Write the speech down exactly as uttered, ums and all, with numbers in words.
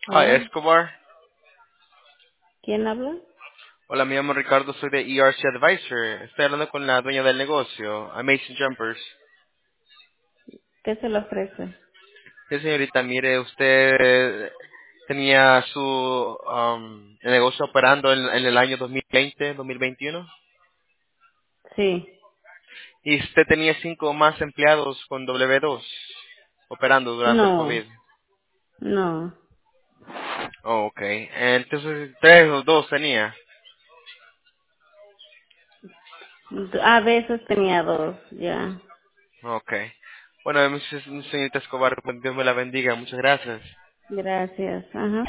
Hi, Hello. Escobar. ¿Quién habla? Hola, me llamo Ricardo, soy de E R C Advisor. Estoy hablando con la dueña del negocio, Amazing Jumpers. ¿Qué se le ofrece? Sí, señorita, mire, usted tenía su um, el negocio operando en, en el año dos mil veinte, dos mil veintiuno, Sí. y usted tenía cinco más empleados con W dos operando durante el No, COVID. no. Oh, ok. Entonces, tres o dos tenía. A veces tenía dos, ya. Ok. Bueno, mi señorita Escobar, pues, Dios me la bendiga. Muchas gracias. Gracias. Ajá.